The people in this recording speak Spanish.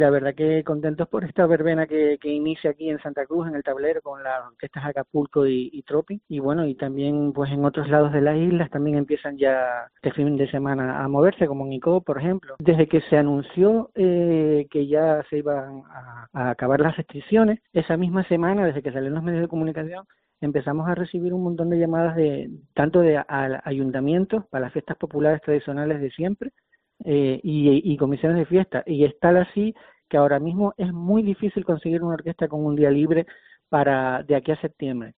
La verdad que contentos por esta verbena que inicia aquí en Santa Cruz, en el tablero, con las orquestas Acapulco y Tropi. Y bueno, y también pues en otros lados de las islas también empiezan ya este fin de semana a moverse, como en Icó, por ejemplo. Desde que se anunció que ya se iban a acabar las restricciones, esa misma semana, desde que salieron los medios de comunicación, empezamos a recibir un montón de llamadas tanto de ayuntamientos para las fiestas populares tradicionales de siempre, y comisiones de fiesta, y es tal así que ahora mismo es muy difícil conseguir una orquesta con un día libre para de aquí a septiembre.